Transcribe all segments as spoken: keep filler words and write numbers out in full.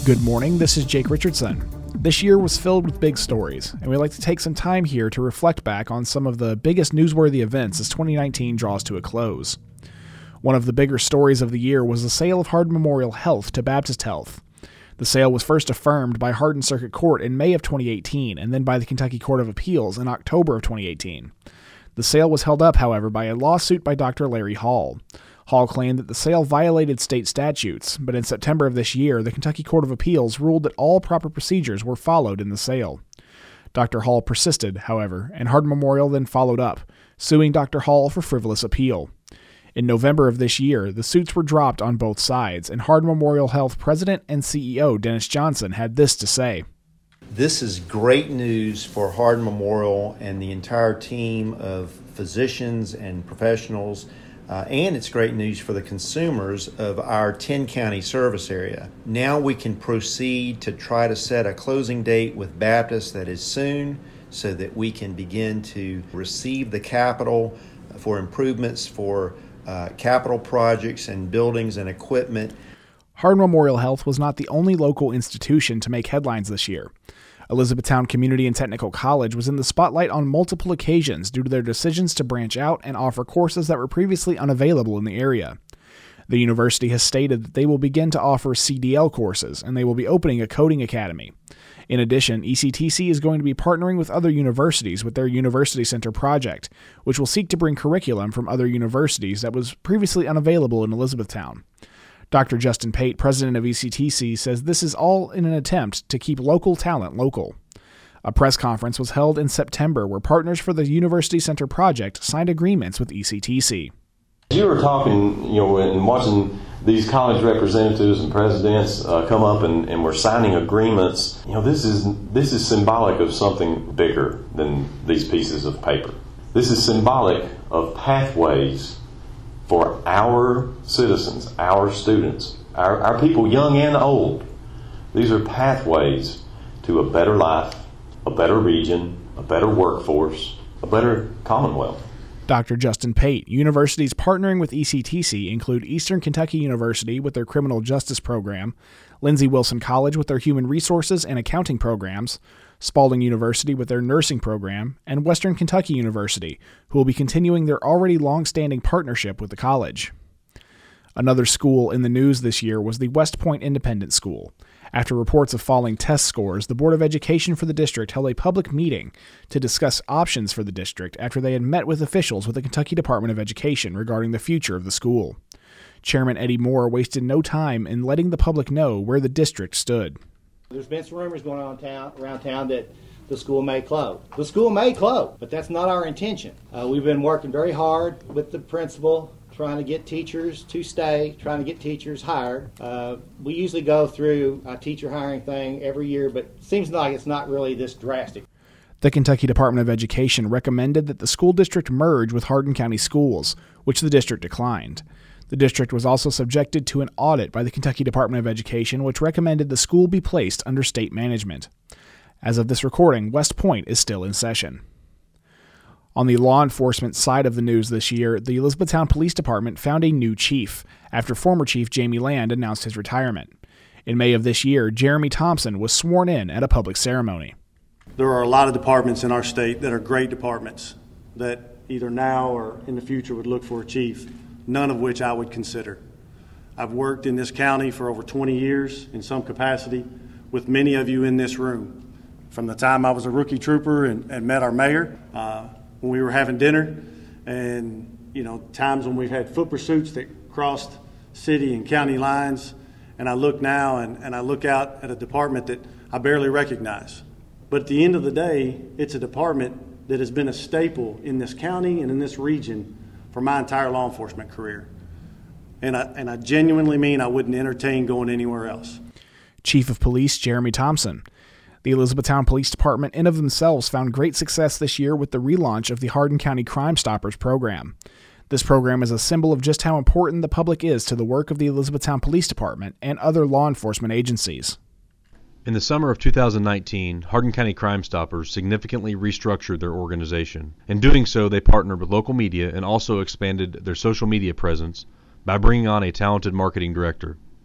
Good morning, this is Jake Richardson. This year was filled with big stories, and we'd like to take some time here to reflect back on some of the biggest newsworthy events as twenty nineteen draws to a close. One of the bigger stories of the year was the sale of Hardin Memorial Health to Baptist Health. The sale was first affirmed by Hardin Circuit Court in May of twenty eighteen and then by the Kentucky Court of Appeals in October of twenty eighteen. The sale was held up, however, by a lawsuit by Doctor Larry Hall. Hall claimed that the sale violated state statutes, but in September of this year, the Kentucky Court of Appeals ruled that all proper procedures were followed in the sale. Doctor Hall persisted, however, and Hardin Memorial then followed up, suing Doctor Hall for frivolous appeal. In November of this year, the suits were dropped on both sides, and Hardin Memorial Health President and C E O Dennis Johnson had this to say. This is great news for Hardin Memorial and the entire team of physicians and professionals, uh, and it's great news for the consumers of our ten-county service area. Now we can proceed to try to set a closing date with Baptist that is soon so that we can begin to receive the capital for improvements for uh, capital projects and buildings and equipment. Hardin Memorial Health was not the only local institution to make headlines this year. Elizabethtown Community and Technical College was in the spotlight on multiple occasions due to their decisions to branch out and offer courses that were previously unavailable in the area. The university has stated that they will begin to offer C D L courses, and they will be opening a coding academy. In addition, E C T C is going to be partnering with other universities with their University Center project, which will seek to bring curriculum from other universities that was previously unavailable in Elizabethtown. Doctor Justin Pate, president of E C T C, says this is all in an attempt to keep local talent local. A press conference was held in September where partners for the University Center project signed agreements with E C T C. You were talking, you know, and watching these college representatives and presidents uh, come up and, and we're signing agreements. You know, this is this is symbolic of something bigger than these pieces of paper. This is symbolic of pathways for our citizens, our students, our, our people, young and old. These are pathways to a better life, a better region, a better workforce, a better Commonwealth. Doctor Justin Pate. Universities partnering with E C T C include Eastern Kentucky University with their Criminal Justice Program, Lindsey Wilson College with their Human Resources and Accounting programs, Spalding University with their Nursing program, and Western Kentucky University, who will be continuing their already long-standing partnership with the college. Another school in the news this year was the West Point Independent School. After reports of falling test scores, the Board of Education for the district held a public meeting to discuss options for the district after they had met with officials with the Kentucky Department of Education regarding the future of the school. Chairman Eddie Moore wasted no time in letting the public know where the district stood. There's been some rumors going on town, around town that the school may close. The school may close, but that's not our intention. Uh, we've been working very hard with the principal, trying to get teachers to stay, trying to get teachers hired. Uh, we usually go through a teacher hiring thing every year, but it seems like it's not really this drastic. The Kentucky Department of Education recommended that the school district merge with Hardin County Schools, which the district declined. The district was also subjected to an audit by the Kentucky Department of Education, which recommended the school be placed under state management. As of this recording, West Point is still in session. On the law enforcement side of the news this year, the Elizabethtown Police Department found a new chief after former Chief Jamie Land announced his retirement. In May of this year, Jeremy Thompson was sworn in at a public ceremony. There are a lot of departments in our state that are great departments that either now or in the future would look for a chief, none of which I would consider. I've worked in this county for over twenty years in some capacity with many of you in this room. From the time I was a rookie trooper and, and met our mayor, uh, when we were having dinner, and you know, times when we've had foot pursuits that crossed city and county lines, and I look now and, and I look out at a department that I barely recognize. But at the end of the day, it's a department that has been a staple in this county and in this region for my entire law enforcement career. And I, and I genuinely mean I wouldn't entertain going anywhere else. Chief of Police Jeremy Thompson. The Elizabethtown Police Department in of themselves found great success this year with the relaunch of the Hardin County Crime Stoppers program. This program is a symbol of just how important the public is to the work of the Elizabethtown Police Department and other law enforcement agencies. In the summer of two thousand nineteen, Hardin County Crime Stoppers significantly restructured their organization. In doing so, they partnered with local media and also expanded their social media presence by bringing on a talented marketing director.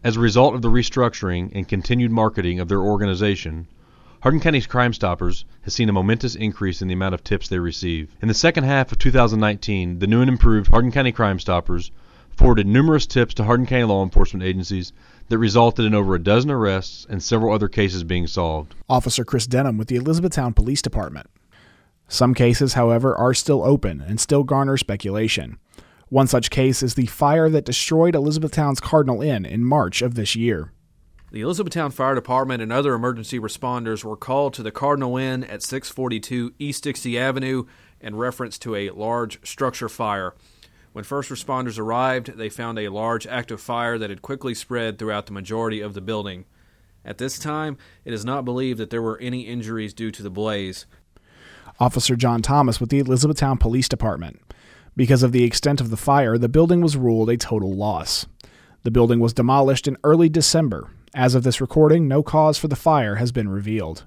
As a result of the restructuring and continued marketing of their organization, Hardin County Crime Stoppers has seen a momentous increase in the amount of tips they receive. In the second half of two thousand nineteen, the new and improved Hardin County Crime Stoppers forwarded numerous tips to Hardin County law enforcement agencies that resulted in over a dozen arrests and several other cases being solved. Officer Chris Denham with the Elizabethtown Police Department. Some cases, however, are still open and still garner speculation. One such case is the fire that destroyed Elizabethtown's Cardinal Inn in March of this year. The Elizabethtown Fire Department and other emergency responders were called to the Cardinal Inn at six forty-two East Dixie Avenue in reference to a large structure fire. When first responders arrived, they found a large active fire that had quickly spread throughout the majority of the building. At this time, it is not believed that there were any injuries due to the blaze. Officer John Thomas with the Elizabethtown Police Department. Because of the extent of the fire, the building was ruled a total loss. The building was demolished in early December. As of this recording, no cause for the fire has been revealed.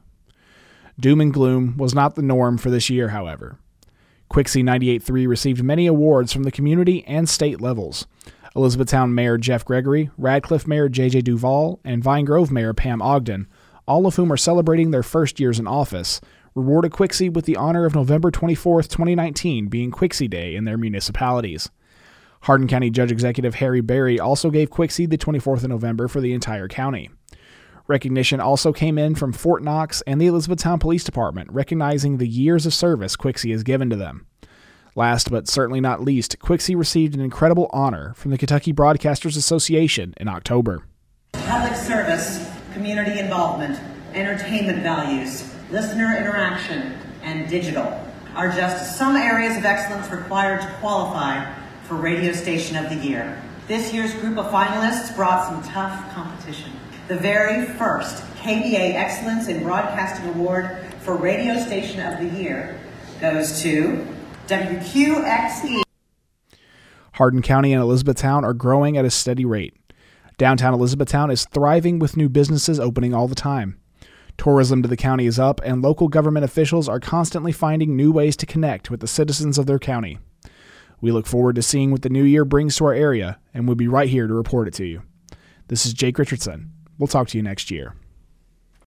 Doom and gloom was not the norm for this year, however. Quixie ninety-eight point three received many awards from the community and state levels. Elizabethtown Mayor Jeff Gregory, Radcliffe Mayor J J Duval, and Vine Grove Mayor Pam Ogden, all of whom are celebrating their first years in office, rewarded Quixie with the honor of November twenty-fourth, twenty nineteen being Quixie Day in their municipalities. Hardin County Judge Executive Harry Berry also gave Quixie the twenty-fourth of November for the entire county. Recognition also came in from Fort Knox and the Elizabethtown Police Department, recognizing the years of service Quixie has given to them. Last but certainly not least, Quixie received an incredible honor from the Kentucky Broadcasters Association in October. Public service, community involvement, entertainment values, listener interaction, and digital are just some areas of excellence required to qualify for Radio Station of the Year. This year's group of finalists brought some tough competition. The very first K B A Excellence in Broadcasting Award for Radio Station of the Year goes to W Q X E. Hardin County and Elizabethtown are growing at a steady rate. Downtown Elizabethtown is thriving with new businesses opening all the time. Tourism to the county is up, and local government officials are constantly finding new ways to connect with the citizens of their county. We look forward to seeing what the new year brings to our area, and we'll be right here to report it to you. This is Jake Richardson. We'll talk to you next year.